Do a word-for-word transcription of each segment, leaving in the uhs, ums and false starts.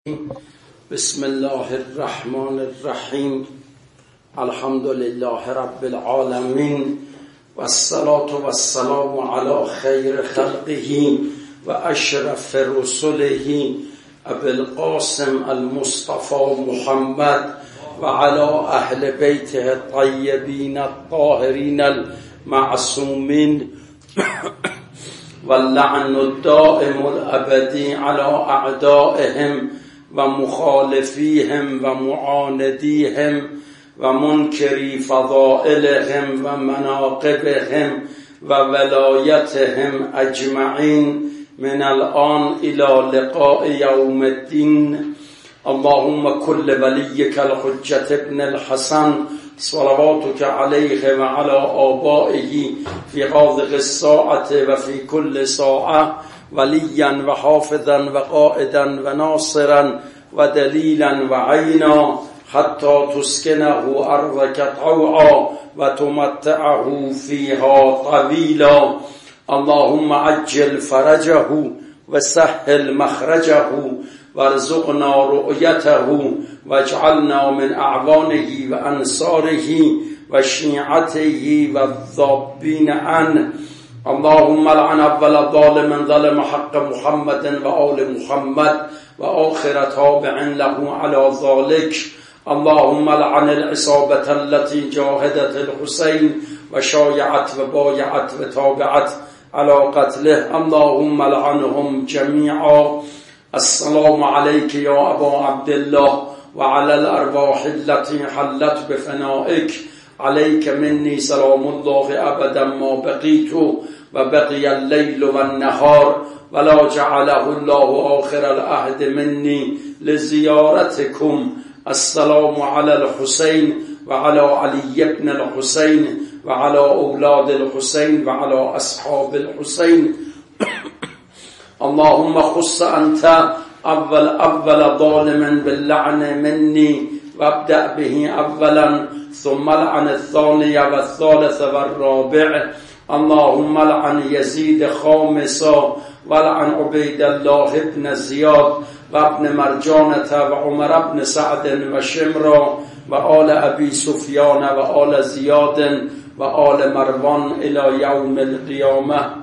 بسم الله الرحمن الرحیم. الحمد لله رب العالمین و الصلاة و السلام علی خیر خلقه و اشرف رسله ابی القاسم المصطفى محمد و علی اهل بیته الطیبین الطاهرین المعصومین و اللعن الدائم الابدی علی اعدائهم و مخالفیهم و معاندیهم و منکری فضائلهم و مناقبهم و ولایتهم اجمعین من الان الى لقاء یوم الدین. اللهم كل وليك الحجة ابن الحسن صلواتك عليه وعلى آبائه في هذه الساعة وفي كل ساعة وليا وحافظا وقائدا وناصرا ودليلا وعينا حتى تسكنه أرضك طوعا وتمتعه فيها طويلا. اللهم عجل فرجه وسهل مخرجه وارزقنا رؤيته واجعلنا من أعوانه وأنصاره وشيعته والذابين عنه. اللهم لعن أول ظالم ظلم حق محمد وآل محمد وآخر تابع له على ذلك. اللهم لعن العصابة التي جاهدت الحسين وشايعت وبايعت وتابعت على قتله. اللهم لعنهم جميعا. السلام عليك يا أبا عبد الله وعلى الأرواح التي حلت بفنائك. عليك مني سلام الله أبدا ما بقيت وبقي الليل والنهار ولا جعله الله آخر العهد مني لزيارتكم. السلام على الحسين وعلى علي بن الحسين وعلى أولاد الحسين وعلى أصحاب الحسين. اللهم خص أنت أول أول ظالم باللعن مني وابدأ به أولا ثم لعن الثاني والثالث والرابع. اللهم لعن يزيد خامسا ولعن عبيد الله بن زياد وابن مرجانة وعمر بن سعد وشمرا وآل أبي سفيان وآل زياد وآل مروان إلى يوم القيامة.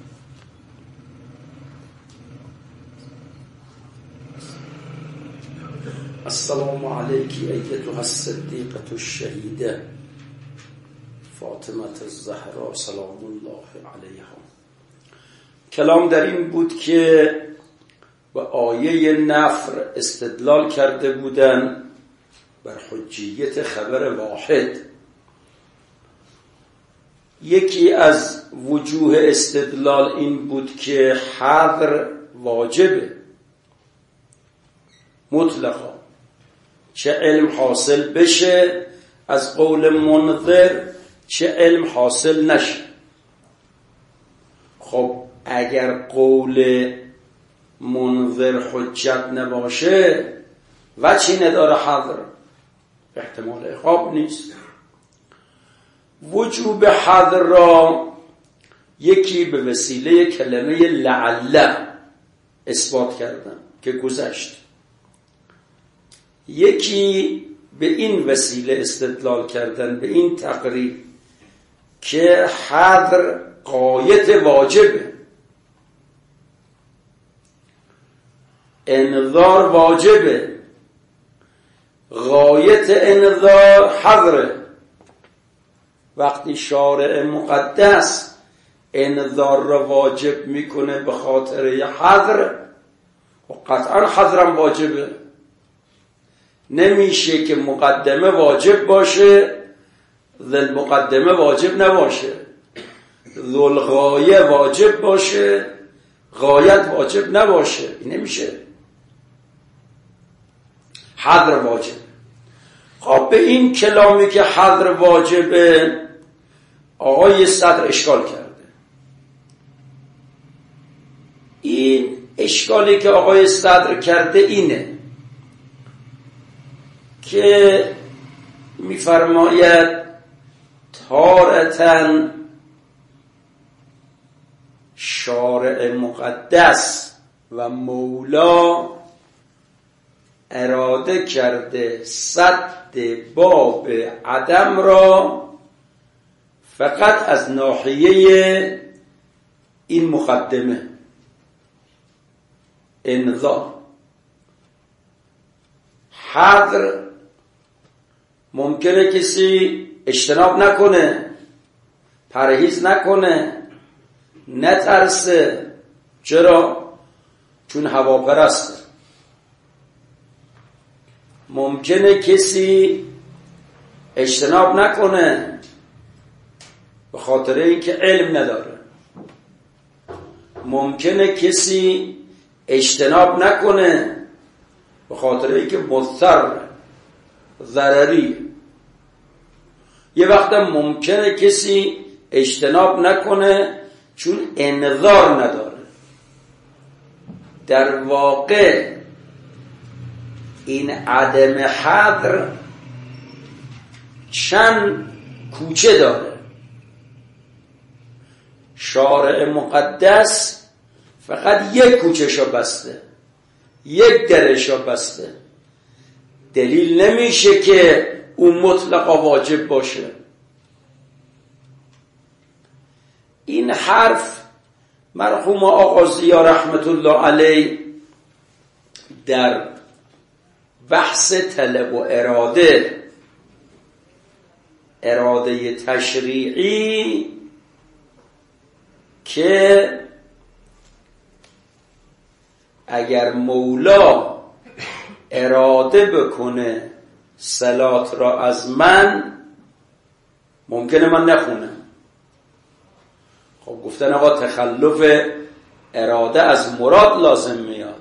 السلام عليك أيتها الصديقة الشهيدة فاطمة الزهراء سلام الله علیها. کلام در این بود که به آیه نفر استدلال کرده بودن بر حجیت خبر واحد. یکی از وجوه استدلال این بود که حذر واجبه مطلقا، چه علم حاصل بشه از قول منذر چه علم حاصل نشه. خب اگر قول منذر حجت نباشه وجهی نداره حذر، احتمال عقاب نیست. وجوب حذر را یکی به وسیله کلمه لعل اثبات کردن که گذشت، یکی به این وسیله استدلال کردن به این تقریر که حذر غایت واجبه، انذار واجبه، غایت انذار حذره. وقتی شارع مقدس انذار را واجب میکنه به خاطر حذر و قطعا حذرم واجبه. نمیشه که مقدمه واجب باشه ذل مقدمه واجب نباشه، ذل غایه واجب باشه غایت واجب نباشه. نمیشه. حذر واجب. خب به این کلامی که حذر واجبه آقای صدر اشکال کرده. این اشکالی که آقای صدر کرده اینه که میفرماید تارةً شارع مقدس و مولا اراده کرده سد باب عدم را فقط از ناحیه این مقدمه انذار. حذر ممکنه کسی اجتناب نکنه، پرهیز نکنه، نترسه. چرا؟ چون هواپرسته. ممکنه کسی اجتناب نکنه به خاطر اینکه علم نداره. ممکنه کسی اجتناب نکنه به خاطر اینکه مضطر ضرری. یه وقت ممکنه کسی اجتناب نکنه چون انذار نداره. در واقع این عدم حذر چند کوچه داره. شارع مقدس فقط یک کوچه‌شو بسته، یک درشو بسته. دلیل نمیشه که اون مطلقا واجب باشه. این حرف مرحوم آقا ضیا رحمت الله علیه در بحث طلب و اراده، اراده تشریعی، که اگر مولا اراده بکنه صلات را از من، ممکنه من نخونم. خب گفتن آقا تخلف اراده از مراد لازم میاد.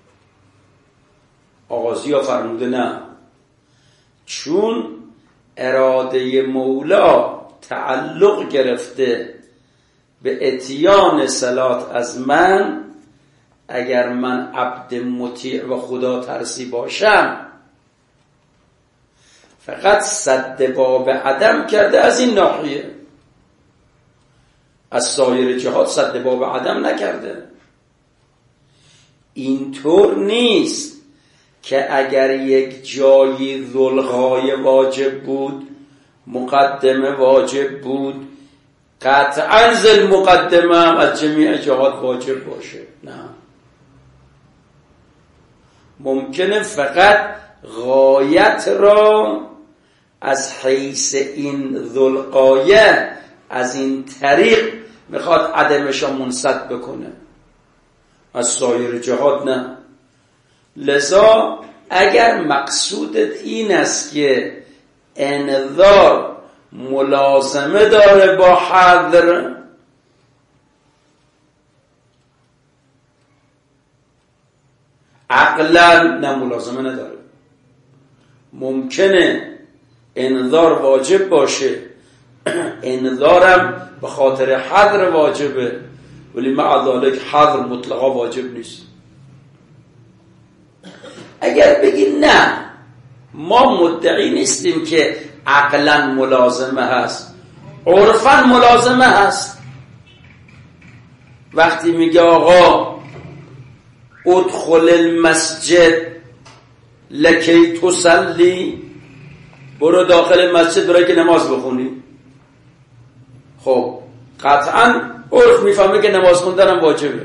آقا ضیا فرموده نه، چون اراده مولا تعلق گرفته به اتیان صلات از من، اگر من عبد مطیع و خدا ترسی باشم، فقط سد باب عدم کرده از این ناحیه، از سایر جهات سد باب عدم نکرده. اینطور نیست که اگر یک جایی ذوالغایه واجب بود، مقدمه واجب بود، قطعاً ذل مقدمه هم از جمیع جهات واجب باشه. نه، ممکنه فقط غایت را از حیث این ذوالغایه، از این طریق میخواد عدمش را منسد بکنه، از سایر جهات نه. لذا اگر مقصودت این است که انذار ملازمه داره با حذر، عقلا نه ملازمه نداره. ممکنه انذار واجب باشه، انذارم به خاطر حذر واجبه، ولی مع ذلك حذر مطلقا واجب نیست. اگر بگی نه ما مدعی نیستیم که عقلا ملازمه هست، عرفا ملازمه هست. وقتی میگه آقا ادخل المسجد لکی تصلی، برو داخل مسجد برای که نماز بخونی، خب قطعا عرف میفهمه که نماز خوندن واجبه.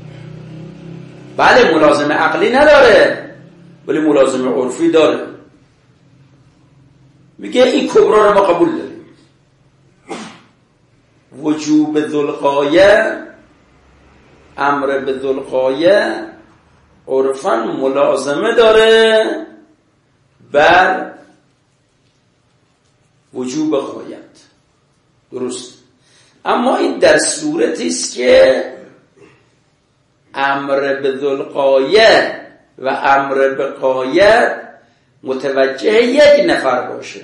بله ملازمه عقلی نداره، ولی ملازمه عرفی داره. میگه این کبرا رو ما قبول داریم. وجوب ذوالغایه، امر به ذوالغایه، عرفاً ملازمه داره بر وجوب غایت. درست. اما این در صورتی است که امر به ذوالغایه و امر به غایت متوجه یک نفر باشه،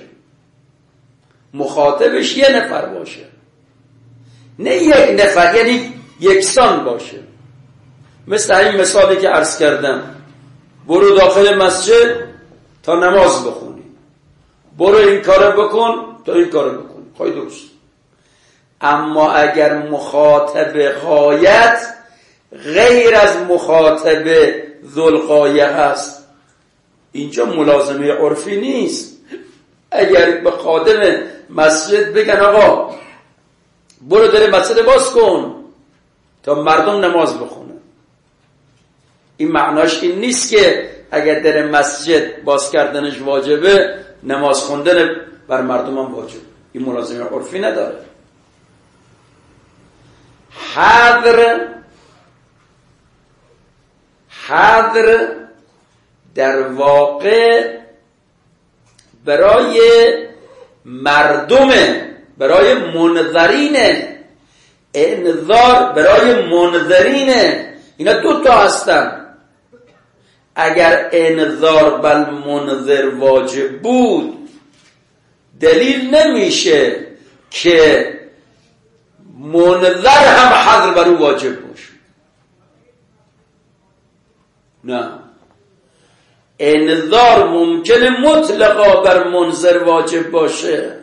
مخاطبش یک نفر باشه، نه یک نفر یعنی یکسان باشه. مثل این مثالی که عرض کردم، برو داخل مسجد تا نماز بخونی، برو این کارو بکن تا این کارو بکن، خواهی درست. اما اگر مخاطب غایت غیر از مخاطب ذوالغایه هست، اینجا ملازمه عرفی نیست. اگر به خادم مسجد بگن آقا برو در مسجد باز کن تا مردم نماز بخونه، این معناش این نیست که اگر در مسجد باز کردنش واجبه نماز خوندن بر مردم هم واجب. این ملازمه عرفی نداره. حضر حضر در واقع برای مردمه، برای منذرینه. انذار برای منذرینه. اینا دو تا هستن. اگر انذار بل منذر واجب بود دلیل نمیشه که منذر هم حضر بر او واجب باشه. نه، انذار ممکنه مطلقا بر منذر واجب باشه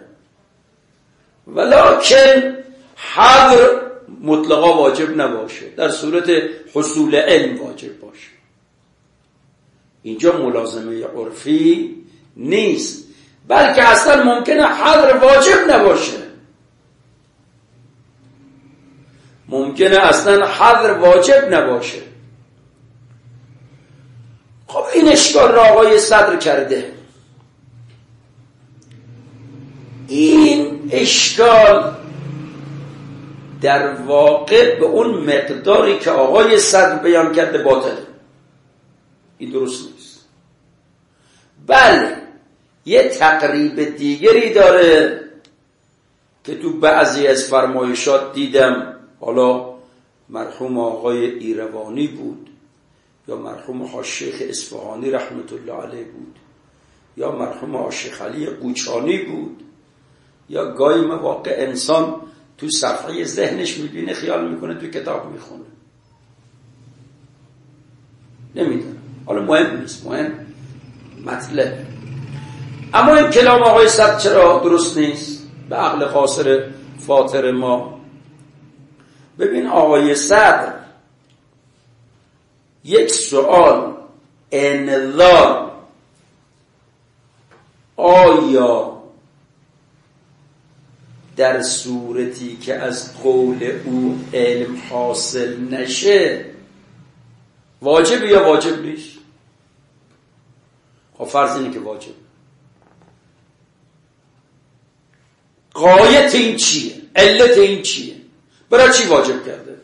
ولکن حضر مطلقا واجب نباشه، در صورت حصول علم واجب باشه. اینجا ملازمه عرفی نیست، بلکه اصلا ممکنه حضر واجب نباشه. ممکنه اصلا حضر واجب نباشه. خب این اشکال را آقای صدر کرده. این اشکال در واقع به اون مقداری که آقای صدر بیان کرده باطله. این درست نیست. بله یه تقریب دیگری داره که تو بعضی از فرمایشات دیدم، حالا مرحوم آقای ایروانی بود یا مرحوم حاج شیخ اصفهانی رحمت الله علیه بود یا مرحوم حاج شیخ علی قوچانی بود، یا گاهی مواقع انسان تو صفحه ذهنش میبینه خیال میکنه تو کتاب میخونه. نمیدونم، حالا مهم نیست، مهم مطلب. اما این کلام آقای صدر چرا درست نیست به عقل قاصر فاطر ما؟ ببین آقای صدر یک سوال انذار آیا در صورتی که از قول او علم حاصل نشه واجب یا واجب نیست؟ خب فرض اینه که واجب. غایت این چیه؟ علت این چیه؟ برای چی واجب کرده؟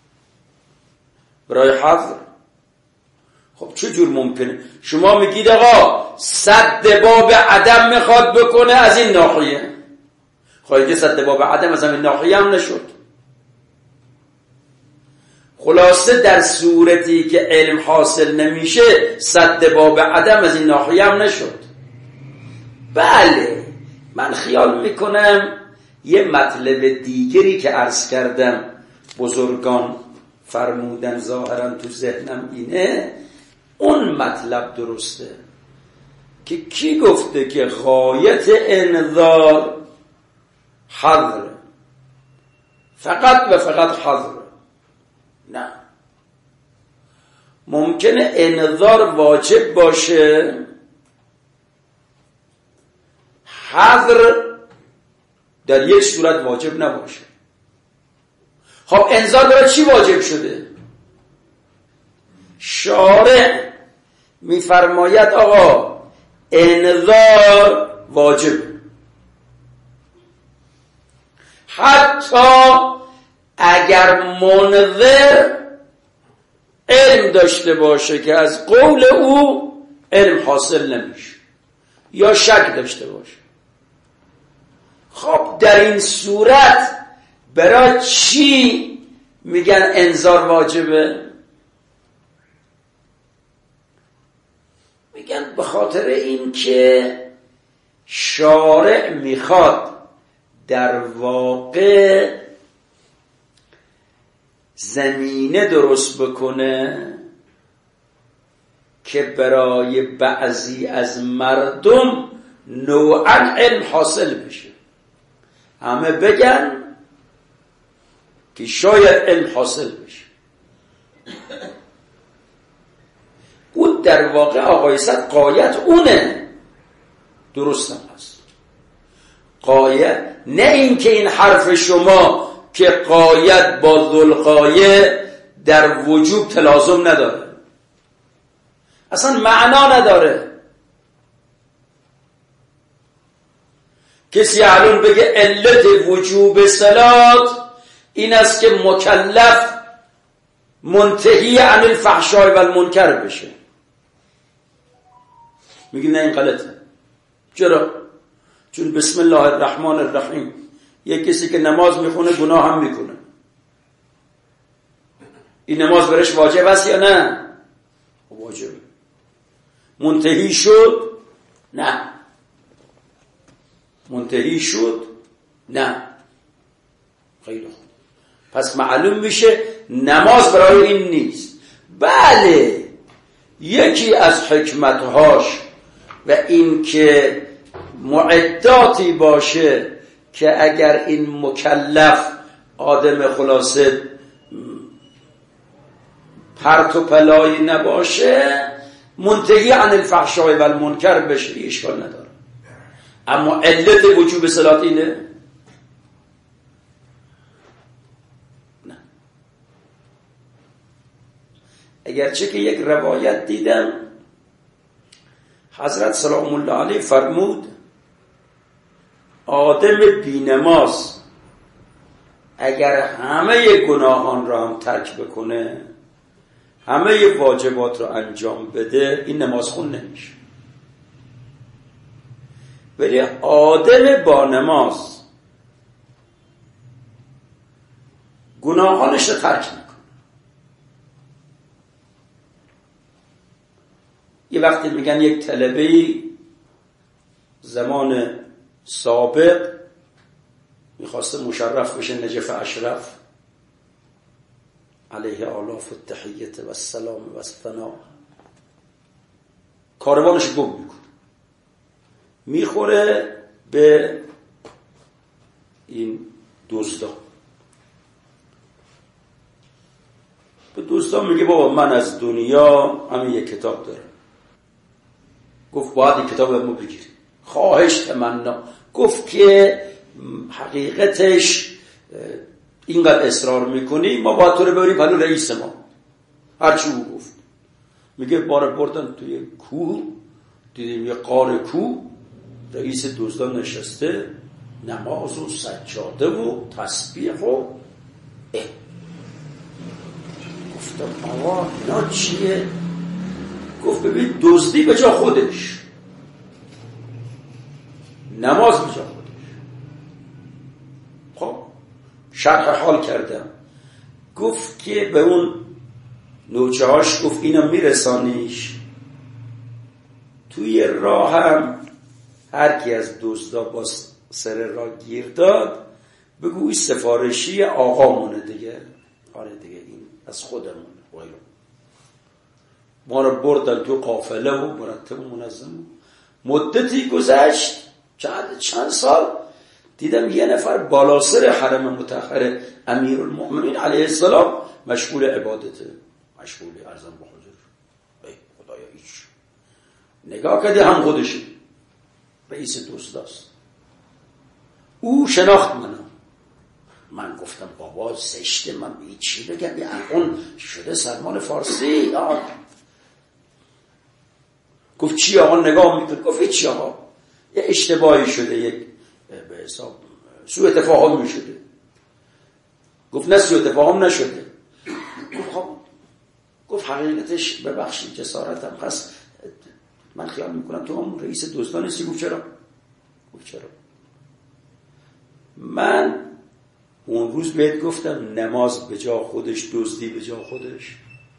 برای حضر. خب چجور ممکنه؟ شما میگید آقا سد باب عدم میخواد بکنه از این ناحیه، خواهی که سد باب عدم از همین ناحیه هم نشد. خلاصه در صورتی که علم حاصل نمیشه سد باب عدم از این ناحیه هم نشد. بله من خیال میکنم یه مطلب دیگری که عرض کردم بزرگان فرمودن ظاهرا تو ذهنم اینه، اون مطلب درسته که کی گفته که غایت انذار حضر، فقط و فقط حضر؟ نه، ممکنه انذار واجب باشه حضر در یک صورت واجب نباشه. خب انذار برای چی واجب شده؟ شارع میفرماید آقا انذار واجب، حتی اگر منذر علم داشته باشه که از قول او علم حاصل نمیشه یا شک داشته باشه. خب در این صورت برای چی میگن انذار واجبه؟ میگن به خاطر این که شارع میخواد در واقع زمینه درست بکنه که برای بعضی از مردم نوعا علم حاصل بشه. همه بگن که شاید علم حاصل بشه. او در واقع آقای صد قایت اونه، درست هم هست قایت، نه این که این حرف شما که قایت با ذوالقایه در وجوب تلازم نداره، اصلا معنا نداره. کسی الان بگه علت وجوب صلات این است که مکلف منتهی عن الفحشاء و المنکر بشه، میگه نه این غلطه. چرا؟ چون بسم الله الرحمن الرحیم یک کسی که نماز میخونه گناه هم میکنه، این نماز برش واجب است یا نه؟ واجبه. منتهی شد؟ نه. منتهی شد؟ نه. خیلی خوب، پس معلوم میشه نماز برای این نیست. بله یکی از حکمتهاش و این که معداتی باشه که اگر این مکلف آدم خلاصه پرت و پلایی نباشه منتهی عن الفحشاء و المنکر بشه، اشکال نداره. اما علت وجوب صلات اینه؟ نه. اگرچه که یک روایت دیدم حضرت سلام الله علیه فرمود آدم بینماز اگر همه گناهان را هم ترک بکنه، همه واجبات را انجام بده، این نماز خون نمیشه. ولی آدم با نماز گناهانش را ترک میکنه. یه وقتی میگن یک طلبه‌ای زمان سابق میخواسته مشرف بشه، نجف اشرف علیه آلاف التحیت و السلام و الثنا، کاروانش گم میکنه، میخوره به این دزدا. به دزدا میگه بابا من از دنیا همین یک کتاب دارم. گفت باید این کتاب رو بگیری. خواهش تمنا. گفت که حقیقتش اینقدر اصرار میکنی ما باید تو رو ببریم پلو رئیس ما، هرچی او گفت. میگه باره بردن توی کوه، دیدیم یه غار کوه، رئیس دزدان نشسته، نماز و سجاده و تسبیح و اه. گفتم آقا اینا چیه؟ گفت ببین دزدی به جا خودش، نماز به جا خودش. خب شرح حال کردم. گفت که به اون نوچه هاش گفت اینا میرسانیش توی راه، هم هر کی از دزدا با سر راه گیر داد بگو این سفارشی آقامونه دیگه. آره دیگه این از خودمونه. ما رو بردن تو قافله و مرتب و منظم. مدتی گذشت، چند چند سال، دیدم یه نفر بالا سر حرم مطهر امیرالمؤمنین علیه السلام مشغول عبادته، مشغول ارزم به حضور. ای خدایا هیچ. نگاه کرده هم خودشه، رئیس دزداست. او شناخت منو. من گفتم بابا زشته، من به چی بگم؟ یه اون شده سلمان فارسی. آه. گفت چی آقا نگاه میکنه؟ گفت چی آقا یه اشتباهی شده، یک به حساب سوء تفاهم میشده. گفت نه سوء تفاهم نشده. گفت خب گفت حقیقتش ببخشید جسارتم هست، من خیال میکنم تو هم رئیس دزدان هستی. گفت چرا؟ گفت چرا؟ من اون روز بهت گفتم نماز به جا خودش، دزدی به جا خودش.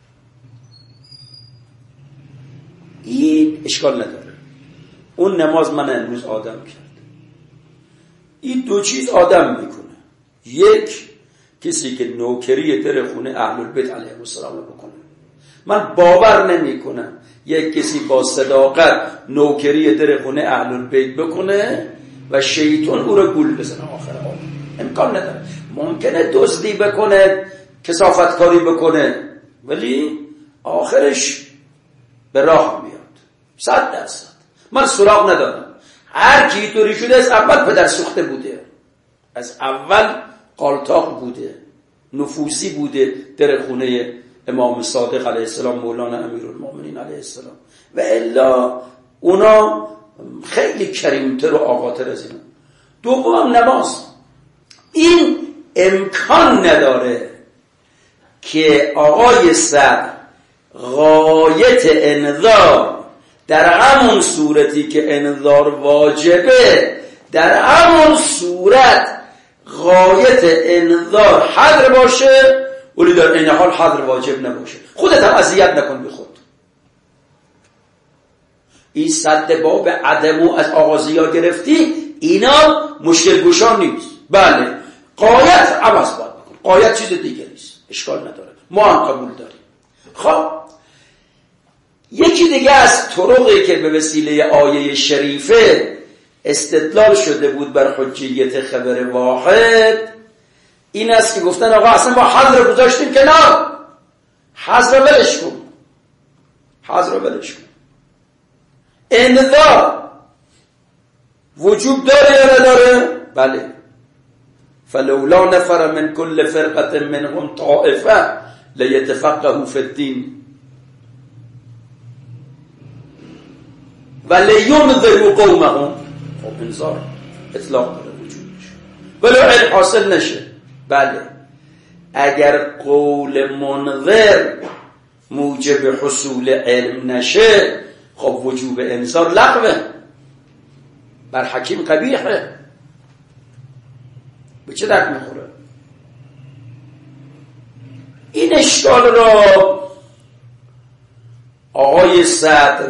این اشکال نداره. اون نماز من امروز آدم کرد. این دو چیز آدم میکنه. یک، کسی که نوکری در خونه اهل البیت علیهم السلام بکنه. من باور نمی کنم یک کسی با صداقت نوکری در خونه اهل البیت بکنه و شیطان او رو گول بزنه آخر حال. امکان نداره. ممکنه دزدی بکنه، کثافت کاری بکنه، ولی آخرش به راه میاد. صد درصد من سراغ ندارم. هر کی طوری شده از اول پدر سوخته بوده، از اول قالتاق بوده، نفوذی بوده در خونه امام صادق علیه السلام، مولانا امیرالمومنین علیه السلام، و الا اونا خیلی کریمتر و آقاتر از اینا. دوم نماز. این امکان نداره که آقای صدر غایت انذار در همون صورتی که انذار واجبه، در همون صورت غایت انذار حذر باشه ولی در این حال حذر واجب نباشه. خودت هم اذیت نکن به خود. این صد باب عدمو از آغازیا گرفتی، اینا مشکل گوشان نیست. بله غایت عوض باید بکن، غایت چیز دیگه نیست، اشکال نداره، ما هم قبول داریم. خب یکی دیگه از طرقی که به وسیله آیه شریفه استدلال شده بود بر حجیت خبر واحد این است که گفتن آقا اصلا ما حذر گذاشتیم کنار، حذر ولش کن، حذر ولش کن. انذار وجوب داره یا نداره؟ بله. فلولا نفر من كل فرقة منهم طائفة لیتفقهوا فی الدین ولینذروا قومهم. خب انذار اطلاق داره وجودش، ولو علم حاصل نشه. بله اگر قول منذر موجب حصول علم نشه، خب وجوب انذار لغوه، بر حکیم قبیحه، به چه درد میخوره؟ این اشکال را آقای صدر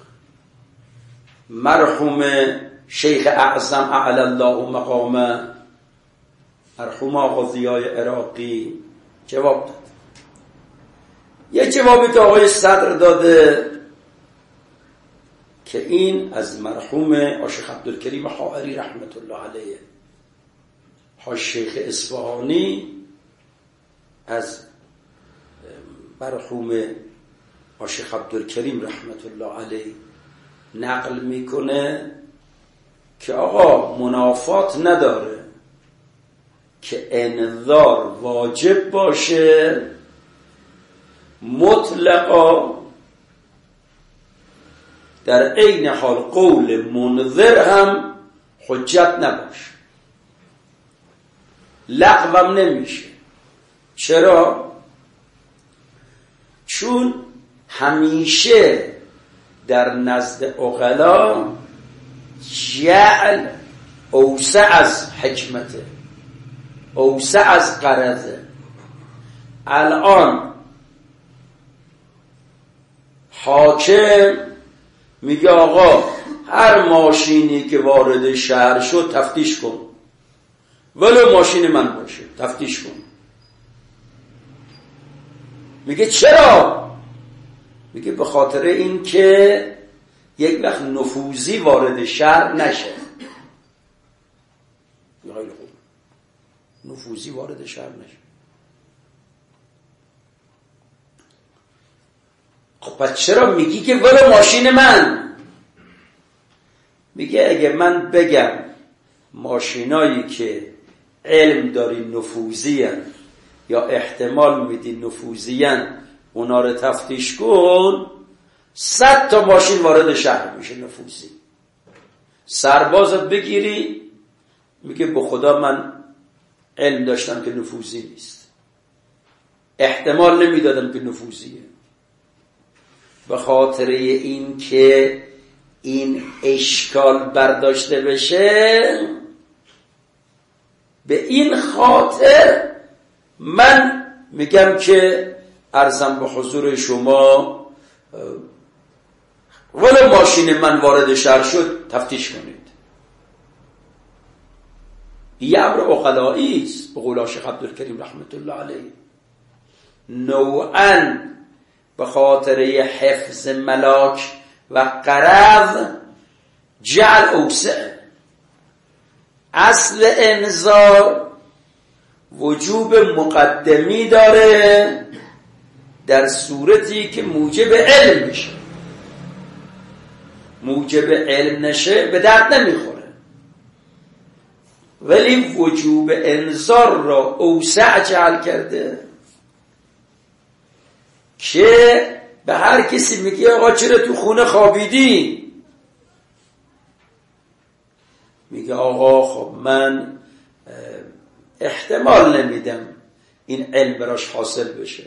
مرحوم شیخ اعظم اعلی الله مقامه، مرحوم آقا ضیای عراقی جواب داد. یه جوابی که آقای صدر داده که این از مرحوم آشیخ عبدالکریم حائری رحمت الله علیه، ها شیخ اصفهانی از مرحوم آشیخ عبدالکریم رحمت الله علیه نقل میکنه که آقا منافات نداره که انذار واجب باشه مطلقا، در عین حال قول منذر هم حجت نباشه، لغوم نمیشه. چرا؟ چون همیشه در نزد عقلا جعل اوسع از حکمته، اوسع از غرضه. الان حاکم میگه آقا هر ماشینی که وارد شهر شد تفتیش کن، ولو ماشین من باشه تفتیش کن. میگه چرا؟ میگه به خاطر این که یک وقت نفوذی وارد شهر نشه. خیلی خوب، نفوذی وارد شهر نشه. خب پس چرا میگی که ولو ماشین من؟ میگه اگه من بگم ماشینایی که علم داری نفوذی هن یا احتمال میدی نفوذی هن اونا رو تفتیش کن، صد تا ماشین وارد شهر میشه نفوذی. سربازت بگیری میگه به خدا من علم داشتم که نفوذی نیست، احتمال نمیدادم که نفوذیه. به خاطر این که این اشکال برداشته بشه، به این خاطر من میگم که عرضم به حضور شما ولو ماشین من وارد شهر شد تفتیش کنید. یه امر عقلایی است به قول شیخ عبدالکریم رحمت الله علیه. نوعاً به خاطر حفظ ملاک و غرض جعل اوسع. اصل انذار وجوب مقدمی داره در صورتی که موجب علم میشه. موجب علم نشه به درد نمیخوره. ولی وجوب انذار را اوسع جعل کرده که به هر کسی میگه آقا چرا تو خونه خوابیدی؟ میگه آقا خب من احتمال نمیدم این علم براش حاصل بشه.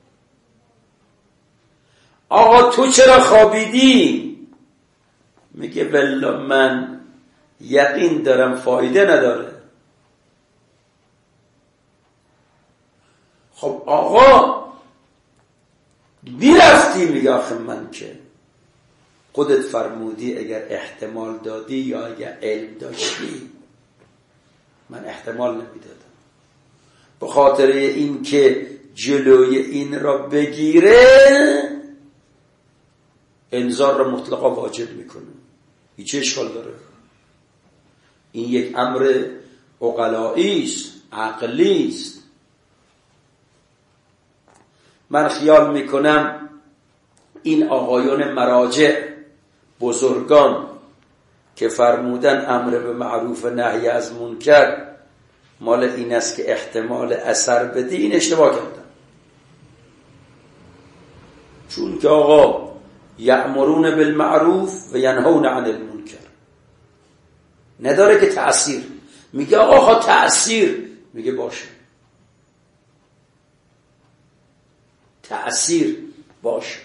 آقا تو چرا خوابیدی؟ میگه والله من یقین دارم فایده نداره. خب آقا میرفتی؟ میگه آخه من که خودت فرمودی اگر احتمال دادی یا اگر علم داشتی. من احتمال نمیدادم به خاطر این که جلوی این را بگیره انذار را مطلقا واجب میکنه. این چه اشکال داره؟ این یک امر عقلایی است، عقلی است. من خیال میکنم این آقایون مراجع بزرگان که فرمودن امر به معروف نهی از منکر مال این است که احتمال اثر بده، این اشتباه کردن. چون که آقا یأمرون بالمعروف و ینهون عن المنکر نداره که تأثیر. میگه آقا ها تأثیر، میگه باشه تأثیر باشه.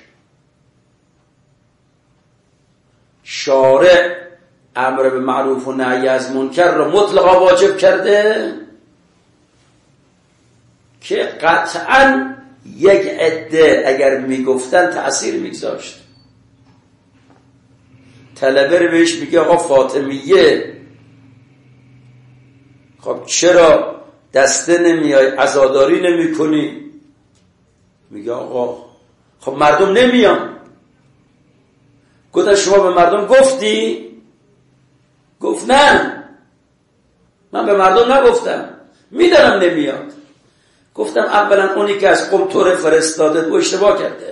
شارع امر به معروف و نهی از منکر رو مطلقا واجب کرده که قطعا یک عده اگر میگفتن تأثیر میگذاشت. طلبه رو بهش میگه آقا فاطمیه خب چرا دسته نمیای عزاداری نمی کنی؟ میگه آقا خب مردم نمیان. گفتن شما به مردم گفتی؟ گفت نه من به مردم نگفتم، میدانم نمیاد. گفتم اولا اونی که از قم طور فرستاده او اشتباه کرده.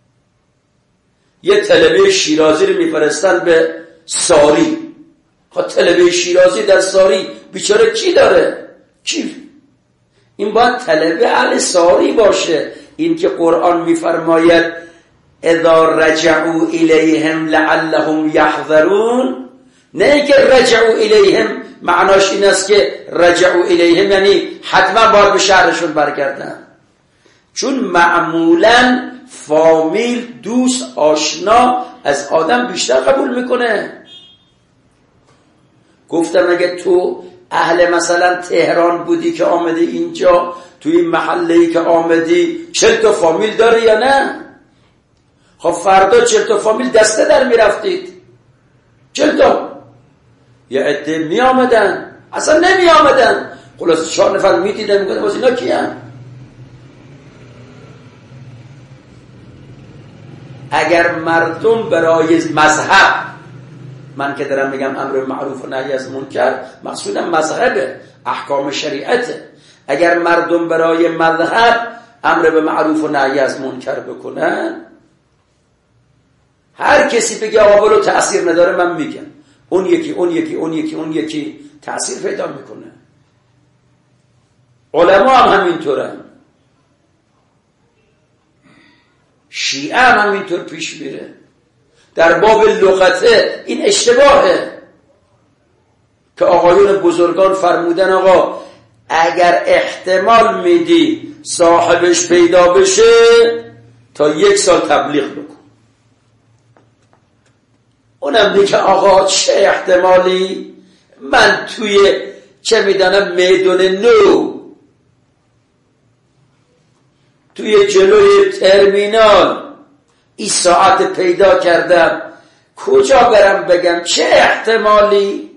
یه طلبه شیرازی رو میفرستن به ساری. خب طلبه شیرازی در ساری بیچاره کی داره؟ کی؟ این باید طلبه اهل ساری باشه. این که قرآن میفرماید اذا رجعوا الیهم لعلهم یحذرون، نه اینکه رجعوا الیهم معناش این است که رجعوا الیهم یعنی حتما باید به شهرشون برگردن. چون معمولا فامیل، دوست، آشنا از آدم بیشتر قبول میکنه. گفتم اگه تو اهل مثلا تهران بودی که آمدی اینجا توی این محله‌ای که آمدی چل تا فامیل داری یا نه؟ خب فردا چل تا فامیل دسته در میرفتید. چل تا یه عده می آمدن اصلا نمی آمدن. خلاص چهار نفر می دیدن میگفتن باز اینا کیان؟ اگر مردم برای مذهب، من که دارم میگم امر معروف و نهی از منکر مقصودم مذهبه، احکام شریعته. اگر مردم برای مذهب امر به معروف و نهی از منکر بکنن، هر کسی بگه آقا برو تأثیر نداره، من میگم اون یکی اون یکی اون یکی اون یکی تأثیر پیدا میکنه. علما هم همینطورن، شیعه هم همینطور پیش میره. در باب لغته این اشتباهه که آقایون بزرگان فرمودن آقا اگر احتمال میدی صاحبش پیدا بشه تا یک سال تبلیغ بکن. اونم دیگه آقا چه احتمالی؟ من توی چه میدانم میدون نو توی جلوی ترمینال این ساعت پیدا کردم، کجا برم بگم چه احتمالی؟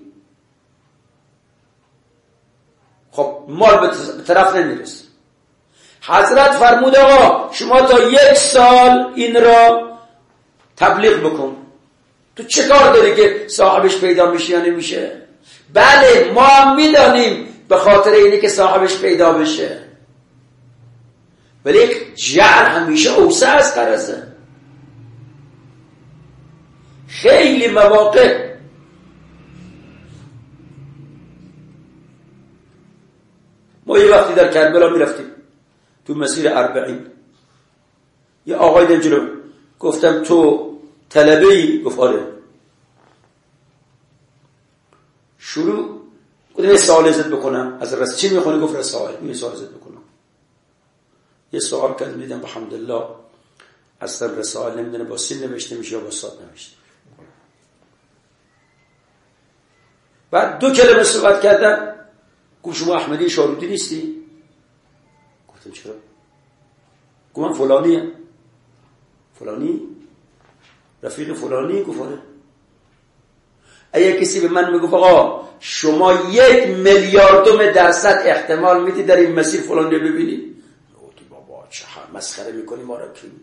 خب مال به طرف نمیرسه. حضرت فرمود آقا شما تا یک سال این را تبلیغ بکن. تو چه کار داری که صاحبش پیدا میشه یا نمیشه؟ بله ما هم میدانیم به خاطر اینه که صاحبش پیدا بشه، ولی جعل همیشه اوسع از قرضه. خیلی مواقع ما یه وقتی در کربلا میرفتیم تو مسیر اربعین، یه آقای در جلو گفتم تو طلبه‌ای؟ گفت آره. شروع گفتم یه سوال ازت بکنم، از رس چی میخونی؟ گفت رسائل. یه سوال ازت بکنم. یه سوال کردم دیدم الحمدلله اصلا رسائل نمیدونه با سین نوشته میشه یا با صاد نوشته. بعد دو کلمه صحبت کردم، گفت شما احمدی شارودی نیستی؟ گفتم چرا؟ گفت من فلانیم. فلانی؟ رفیق فلانی؟ گفت آره. اگه کسی به من میگفت آقا شما یک میلیاردم درصد احتمال میدی در این مسیر فلان رو ببینی، گفتی بابا چه مسخره میکنی ما رو کی؟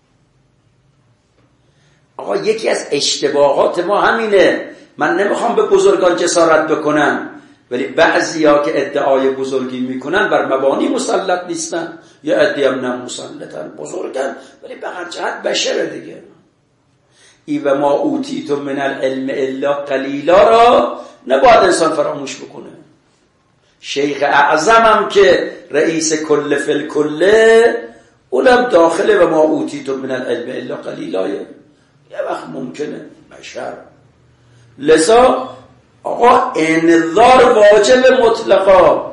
آقا یکی از اشتباهات ما همینه. من نمیخوام به بزرگان جسارت بکنم، ولی بعضیا که ادعای بزرگی میکنن بر مبانی مسلط نیستن، یا ادعی هم نه مسلطن، بزرگن ولی به هر جهت بشره دیگه. ای و ما اوتیتم من العلم الا قلیلا را نباید انسان فراموش بکنه. شیخ اعظمم که رئیس کل فل کله، اونم داخله و ما اوتیتم من العلم الا قلیلا. یه وقت ممکنه بشر. لذا آقا انذار واجب مطلقا،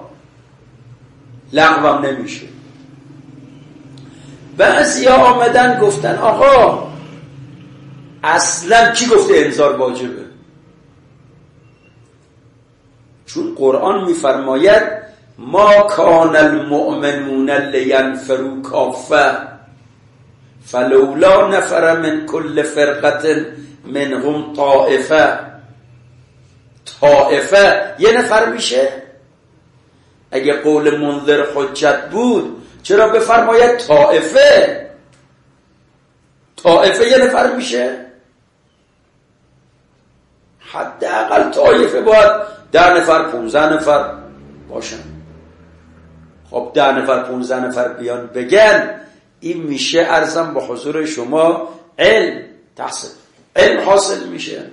لغوم نمیشه. بعضیا آمدن گفتن آقا اصلا کی گفته انذار واجبه؟ چون قرآن میفرماید ما کان المؤمنون لینفروا کافه فلولا نفر من کل فرقه منهم طائفه. طائفه یه نفر میشه؟ اگه قول منذر حجت بود چرا بفرماید طائفه؟ طائفه یه نفر میشه؟ حداقل طائفه باید ده نفر پونزده نفر باشن. خب ده نفر پونزده نفر بیان بگن، این میشه ارزم با حضور شما علم تحصیل، علم حاصل میشه.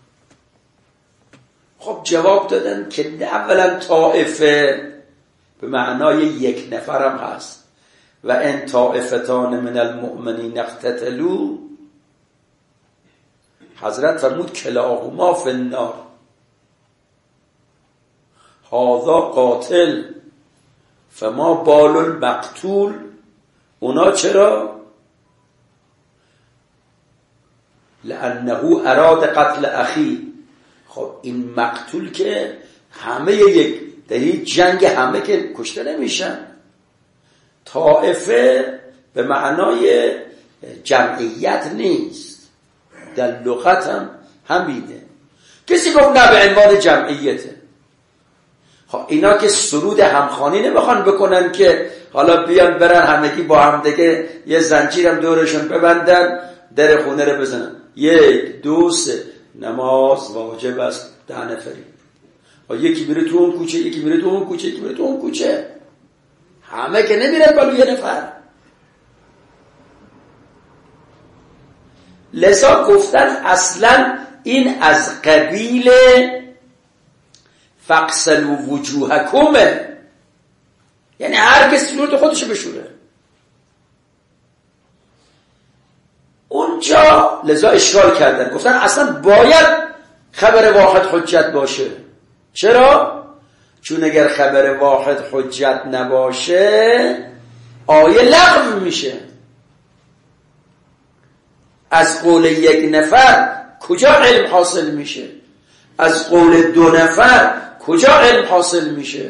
خب جواب دادن که اولا طائفه به معنای یک نفر هم هست، و ان طائفتان من المؤمنین اقتتلوا، حضرت فرمود کلاهما فی النار، هذا قاتل فما بال المقتول. اونا چرا؟ لانه اراد قتل اخی. خب این مقتول که همه یک در این جنگ همه که کشته نمیشن. طائفه به معنای جمعیت نیست، در لغت هم همینه. کسی گفت نه به عنوان جمعیته. خب اینا که سرود همخوانی نمیخوان بکنن که حالا بیان برن همگی با هم دیگه یه زنجیرم دورشون ببندن در خونه رو بزنن، یک دو سه نماز واجب است، ده نفری. یکی میره تو اون کوچه، یکی میره تو اون کوچه، یکی میره تو اون کوچه، همه که نمیرن بالو یه نفر. لذا گفتن اصلا این از قبیل فقسلوا وجوهکمه، یعنی هر کسی صورت خودشو بشوره اونجا. لذا اشکال کردن، گفتن اصلا باید خبر واحد حجت باشه. چرا؟ چون اگر خبر واحد حجت نباشه آیه لغو میشه. از قول یک نفر کجا علم حاصل میشه؟ از قول دو نفر کجا علم حاصل میشه؟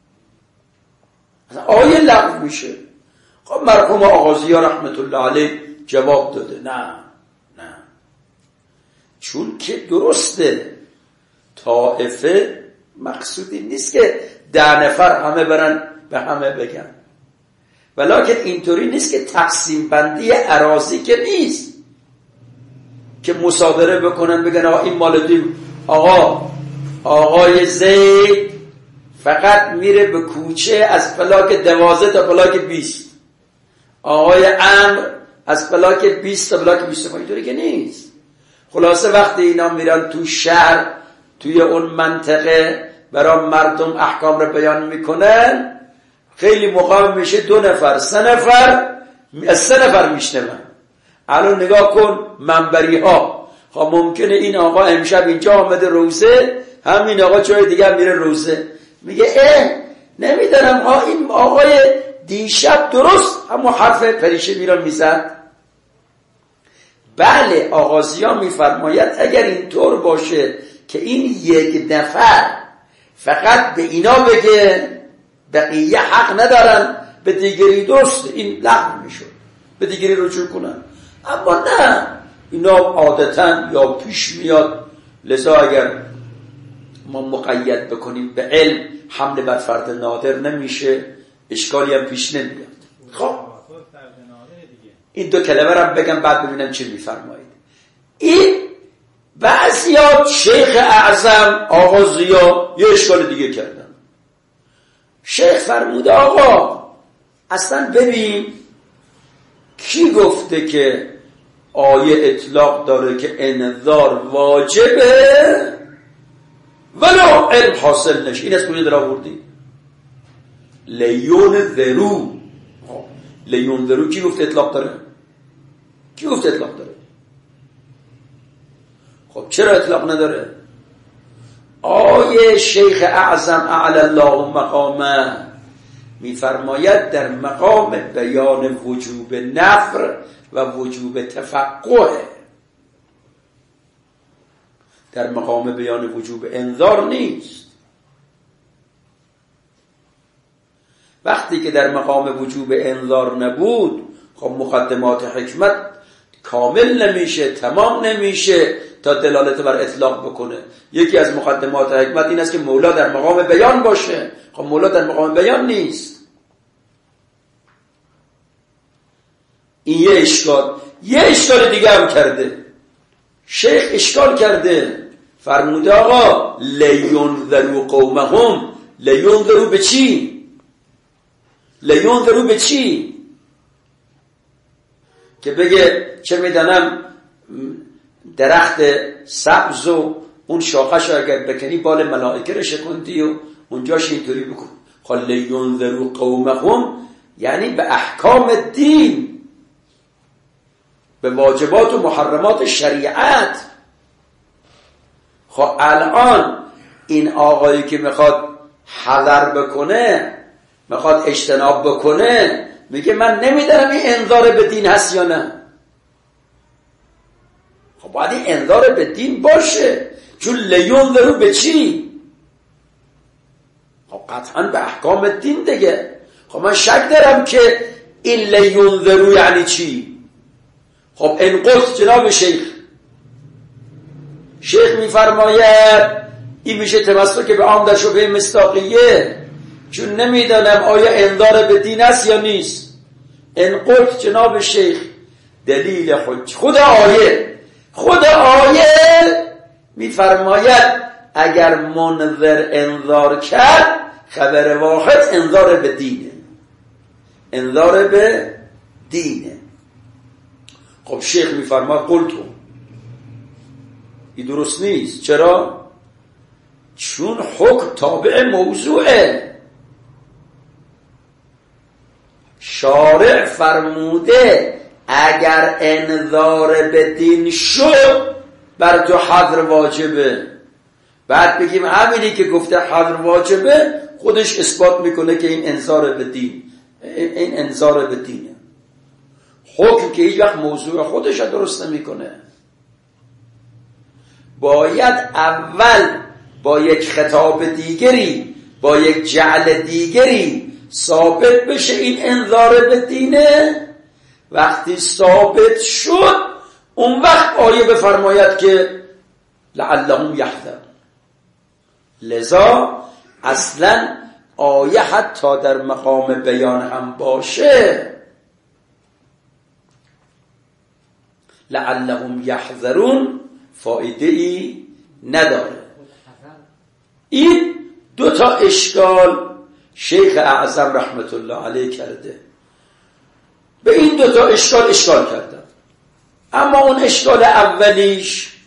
آیه لغو میشه. خب مرحوم آغازی‌ها رحمت الله علیه جواب داده نه نه، چون که درسته طائفه مقصودی نیست که ده نفر همه برن به همه بگن، ولیکن اینطوری نیست که تقسیم بندی اراضی که نیست که مصادره بکنن بگن آقا این مال دی، آقا آقای زید فقط میره به کوچه از فلاک دوازده تا فلاک بیست، آقای عمرو از فلاک بیست تا فلاک بیست و پنج. اینطوری که نیست. خلاصه وقتی اینا میرن تو شهر، توی اون منطقه برای مردم احکام رو بیان میکنن، خیلی موقع میشه دو نفر سه نفر از سه نفر میشنون. الان نگاه کن منبری ها، خب ممکنه این آقا امشب اینجا آمده روزه، همین آقا جای دیگه میره روزه، میگه اه نمیدونم آقا این آقای دیشب درست همون حرف پریشه میرا میزد. بله آغازیا میفرماید اگر اینطور باشه که این یک نفر فقط به اینا بگه بقیه حق ندارن به دیگری، درست این لغو میشد، به دیگری رجوع کنن. اما نه، اینا عادتا یا پیش میاد، لذا اگر ما مقید بکنیم به علم حمله بر فرد نادر نمیشه، اشکالی هم پیش نمیاد. خب این دو کلمه رو بگم بعد ببینم چی میفرمایید. این بعضیات شیخ اعظم آقا ضیا یه اشکال دیگه کردن. شیخ فرموده آقا اصلا ببین کی گفته که آیه اطلاق داره که انذار واجبه ولا علم حاصل نشه؟ این از کجا در آوردی؟ لیون ذرو، لیون ذرو کی گفته اطلاق داره؟ کی گفته اطلاق داره؟ خب چرا اطلاق نداره؟ آیه شیخ اعظم اعلی الله مقامه میفرماید در مقام بیان وجوب نفر و وجوب تفقه، در مقام بیان وجوب انذار نیست. وقتی که در مقام وجوب انذار نبود، خب مقدمات حکمت کامل نمیشه، تمام نمیشه تا دلالت بر اطلاق بکنه. یکی از مقدمات حکمت این است که مولا در مقام بیان باشه. خب مولا در مقام بیان نیست. این یه اشکال. یه اشکال دیگه هم کرده شیخ، اشکال کرده، فرموده آقا لینذروا قومهم، لینذروا به چی؟ لینذروا به چی؟ که بگه چه میدانم درخت سبز و اون شاخش اگر بکنی بال ملائکه رو شکندی و اونجاش اینطوری بکن. خب لینذروا قومهم یعنی به احکام دین، به واجبات و محرمات شریعت. خب الان این آقایی که میخواد حذر بکنه، میخواد اجتناب بکنه، میگه من نمیدونم این انذار به دین هست یا نه. خب باید این انذار به دین باشه، چون لینذروا به چی؟ خب قطعا به احکام دین دیگه. خب من شک دارم که این لینذروا یعنی چی؟ خب این قلت جناب شیخ شیخ میفرماید این میشه تمسک به عام در شبهه مصداقیه، چون نمیدانم آیا انذار به دین است یا نیست. این قلت جناب شیخ دلیل خود خود آیه خود آیه میفرماید اگر منذر انذار کرد خبر واحد انذار به دینه، انذار به دینه. خب شیخ میفرماید قلتو این درست نیست. چرا؟ چون حکم تابع موضوعه. شارع فرموده اگر انذار به دین شد بر تو حذر واجبه. بعد بگیم همینی که گفته حذر واجبه خودش اثبات میکنه که این انذار به دین، این انذار به دینه. حکم که هیچ وقت موضوع خودش رو درست نمیکنه. باید اول با یک خطاب دیگری، با یک جعل دیگری ثابت بشه این انذار به دینه. وقتی ثابت شد اون وقت آیه بفرماید که لعلهم یحذرون. لذا اصلا آیه حتی در مقام بیان هم باشه لعلهم یحذرون فایده ای نداره. این دو تا اشکال شیخ اعظم رحمت الله علیه کرده. به این دو تا اشکال اشکال کردن. اما اون اشکال اولیش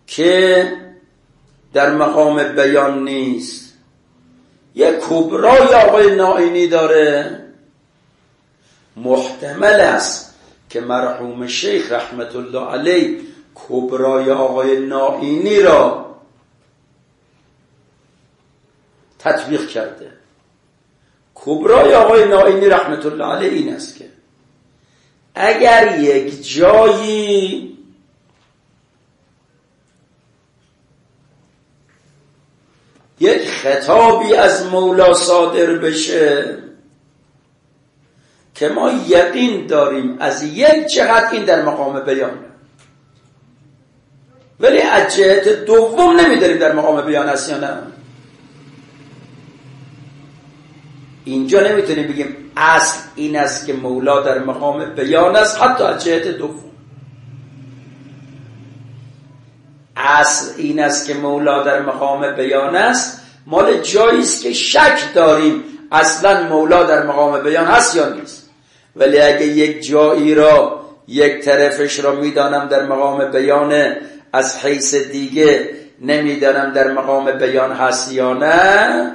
که در مقام بیان نیست. یک کبرای آقای نائینی داره، محتمل است که مرحوم شیخ رحمت الله علیه کبرای آقای نائینی را تطبیق کرده. کبرای آقای نائینی رحمت الله علیه این است که اگر یک جایی یک خطابی از مولا صادر بشه که ما یقین داریم از یک جهت این در مقام بیان، ولی از جهت دوم نمیداریم در مقام بیان است یا نه، اینجا نمیتونیم بگیم اصل این است که مولا در مقام بیان است، حتی از جهت دوم. اصل این است که مولا در مقام بیان است، مال جایی است که شک داریم اصلا مولا در مقام بیان هست یا نیست. ولی اگه یک جایی را یک طرفش را میدانم در مقام بیان، از حیث دیگه نمیدانم در مقام بیان هست یا نه،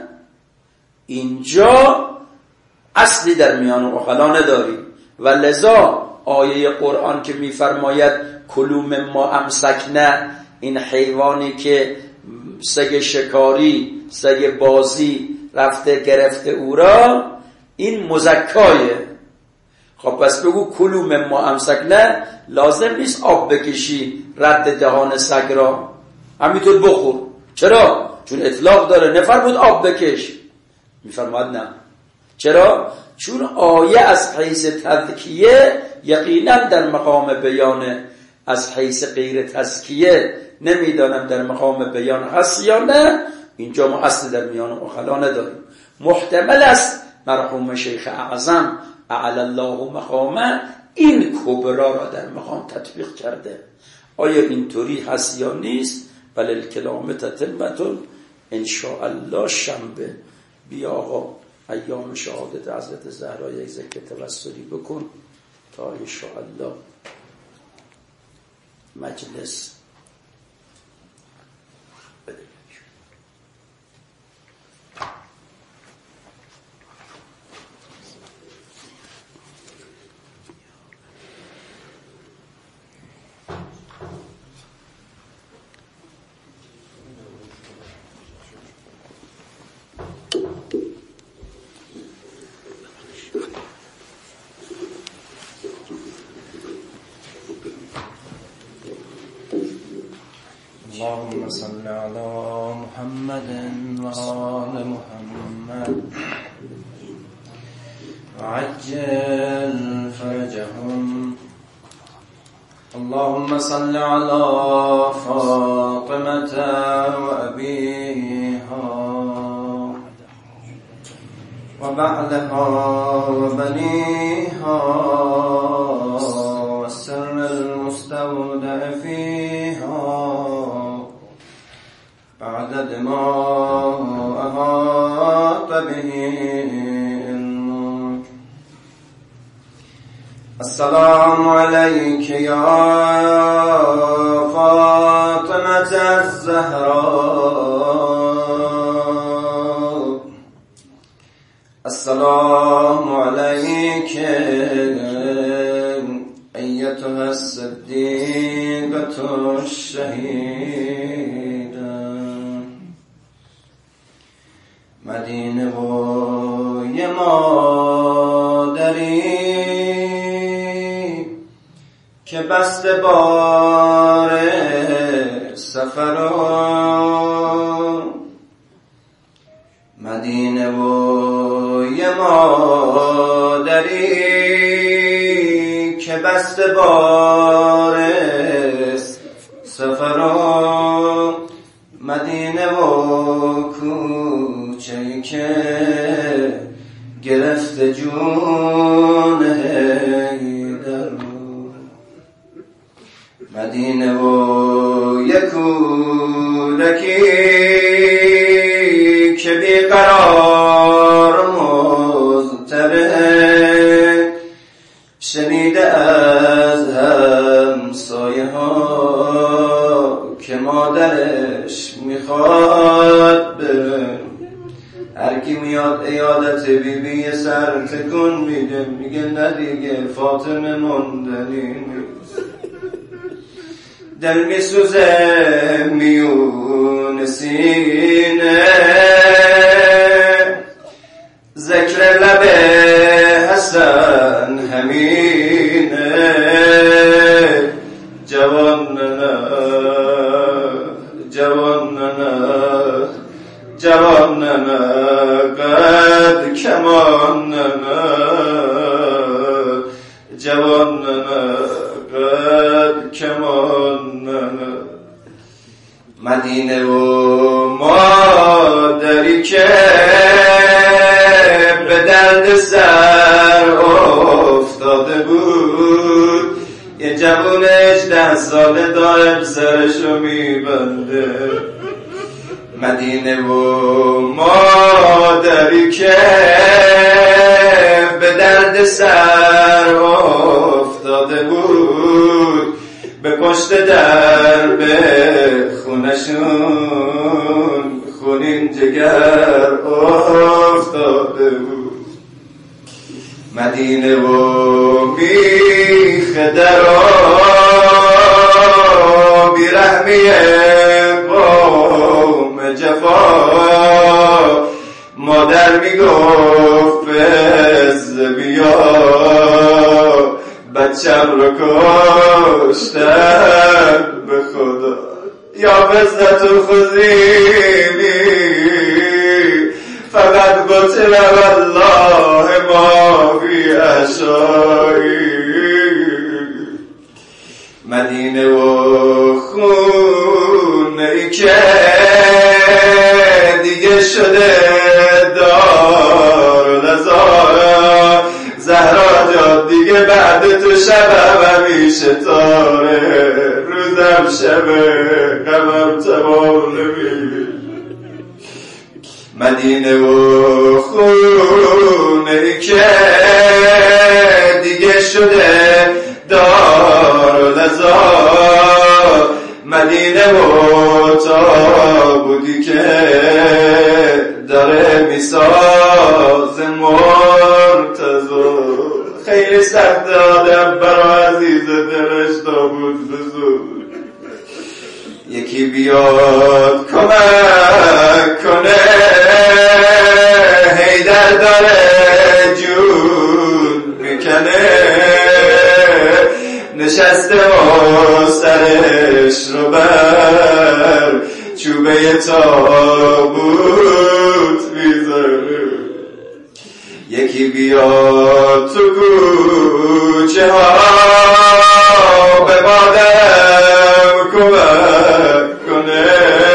اینجا اصلی در میان عقلا نداریم. و لذا آیه قرآن که میفرماید کلوا مما امسکنا، این حیوانی که سگ شکاری، سگ بازی رفته گرفته او را، این مزکایه. خب پس بگو کلوا مما امسکنا، لازم نیست آب بکشی رد دهان سگ را، همینطور بخور. چرا؟ چون اطلاق داره، نفرمود آب بکش، میفرماد نه. چرا؟ چون آیه از حیث تذکیه یقینا در مقام بیانه، از حیث غیر تزکیه نمیدانم در مقام بیان هست یا نه. اینجا ما اصل در میان عقلا نداریم. محتمل است مرحوم شیخ اعظم اعلی الله مقامه این کبرا را در مقام تطبیق کرده. آیا اینطوری هست یا نیست؟ بل الکلام تتمتون. ان شاء الله شنبه بیا آقا ایام شهادت حضرت زهرا یک ذکر توسلی بکن تا ان شاء الله مجلس بده. اللهم صل على محمد وآل محمد وعجل فرجهم. اللهم صل على فاطمة وأبيها وبعلها وبنيها والسر المستودع فيها عدد ما أحاط به علمك. السلام عليك يا فاطمة الزهراء. السلام عليك أيتها الصديقة الشهيدة. مدینه بوی مادری که بسته بار سفر، مدینه بوی مادری که بسته بار سفر، مدینه و کوچه‌ای که گرفت جون حیدر، مدینه و یک کودکی که بیقرار مضطرب، شنیده از همسایه ها که ما دلش میخواد بره. هر کی میاد عیادت بی بی سر تکون میده، میگه نه دیگه فاطمه موندنی نیست. دل میسوزه میون سینه، ذکر لب حسن همینه. جوان نه جوان نه جوان نه قد کمان نه جوان نه قد کمان نه. مدینه و مادری که به درد سر افتاده بود، یه جوون هجده ساله دائم سرشو میبنده. مدینه و مادری که به درد سر افتاده بود، به پشت درب خونشون خونین جگر افتاده بود. مدینه و بیخ درا بیرحمی قوم جفا، مادر میگفت فز بیا بچم رو کشتن به خدا. یا فزت الخزینی فقط قتل والله ما فی احشایی. مدینه و خونه ای که دیگه شده دارالنظار، زهرا جان دیگه بعد تو شبم همیشه تاره، روزم شبه غمم تمام نمیشه. مدینه و خونه ای که دیگه شده دارالنظار، مدینه و تابوتی که داره میساز مرتضی. خیلی سخت آدم برا عزیز دلش تابوت بزرگ. یکی بیاد کمک کنه، حیدر داره جون میکنه، نشسته و سرش رو بر چوبه تابوت میذاره. یکی بیاد تو کوچه ها به مادرم کمک کنه،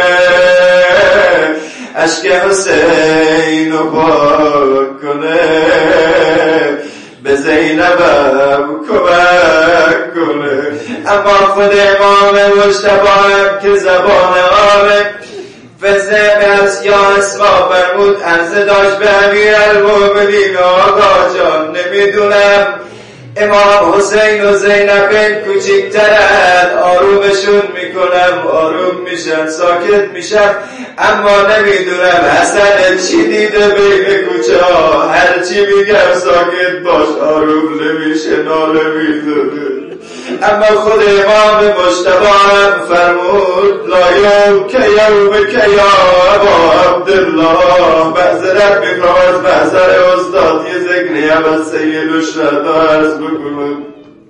اشک حسین رو پاک کنه، به زینبم کمک کنه. اما خود امام مجتبی هم که زبان عامه فزه به از یا اسما فرمود، عرضه داشت به امیرالمومنین آقا جان نمیدونم امام حسین و زینب کوچیکترن، آرومشون میکنم آروم میشن ساکت میشن، اما نمیدونم حسن چی دیده بین کوچه ها، هرچی میگم ساکت باش آروم نمیشه ناله میدونه. اما خود امام مجتبی هم فرمود لا یوم که یوم که یا ابا عبدالله. معذرت میخوام از محضر استاد یه ذکری هم از سید الشهدا عرض بکنم.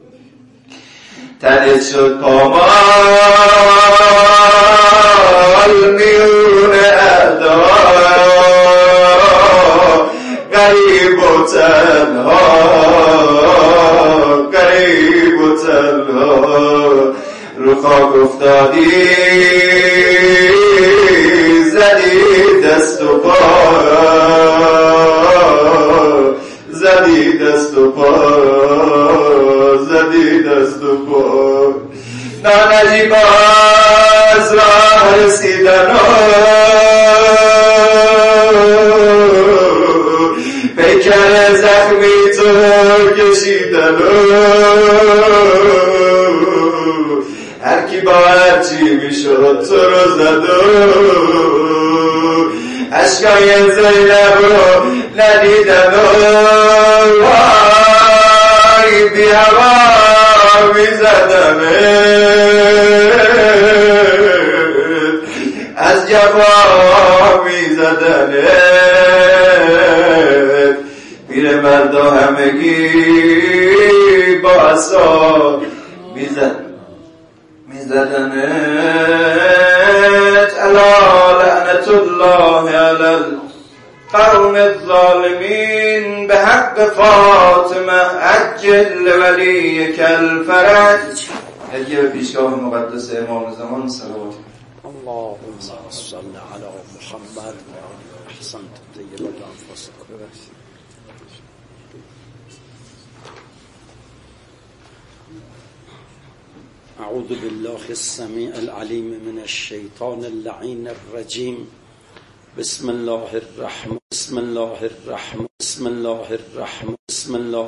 تنت شد پامال میون اعدا، غریب و تنها غریب و تنها، رو خاک افتادی زدی دست و پا، زدی دست و پا، زدی دست و پا. نانجیب از راه رسیدن پیکر زخمی تو کشیدن، هر کی با هرچی میشد تو رو زد اشکای زینب رو ندیدن وای بی هوا میزدم از جفا میزدن پیر مردا همگی با عصا میزدن میزدنت الا لعنت الله علی القوم الظالمین به حق فاطمه عجل ولیک الفرج. هدیه به پیشگاه مقدس امام زمان صلوات. اللهم صل على محمد احسنت طیب الانفس. اعوذ بالله السميع العليم من الشيطان اللعين الرجيم. بسم الله الرحمن بسم الله الرحمن بسم الله الرحمن بسم الله